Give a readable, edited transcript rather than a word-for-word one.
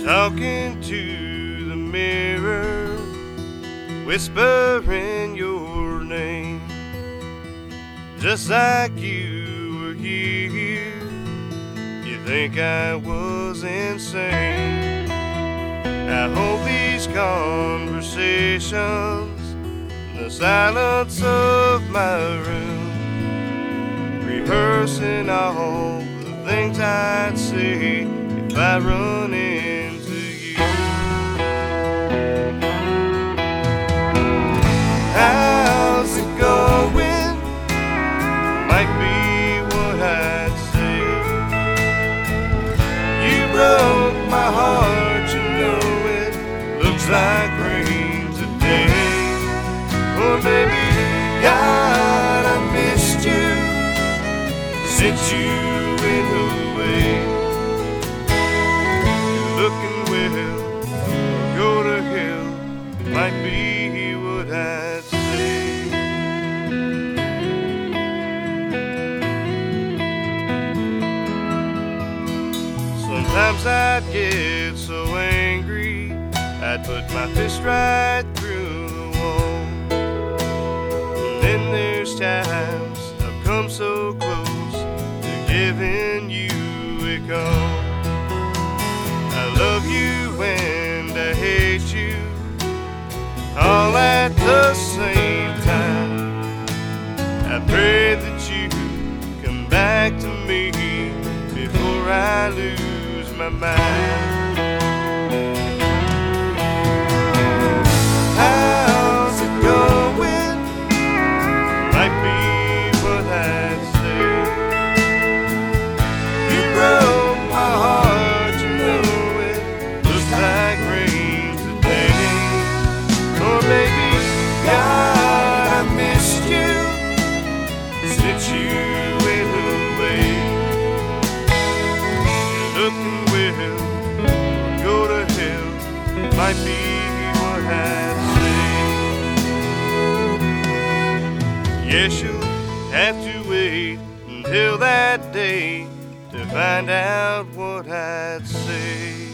talking to the mirror, whispering your name, just like you were here. You think I was insane. I hold these conversations in the silence of my room, rehearsing all the things I'd say if I run into you. How's it going? Might be what I'd say. You broke my heart, you know it. Looks like rain today. Oh baby, God, I missed you since you went away. Looking well, go to hell, might be what I'd say. Sometimes I'd get so angry, I'd put my fist right through the wall. And then there's times I've come so close to giving you a call. I love you and I hate you all at the same time. I pray that you come back to me before I lose my mind. How's it going? Might be what I'd say. You broke my heart, you know it. Looks like rain today. Oh baby, God, I missed you since you went away. Looking well, go to hell, might be what I'd say. Yes, you'll have to wait until that day to find out what I'd say.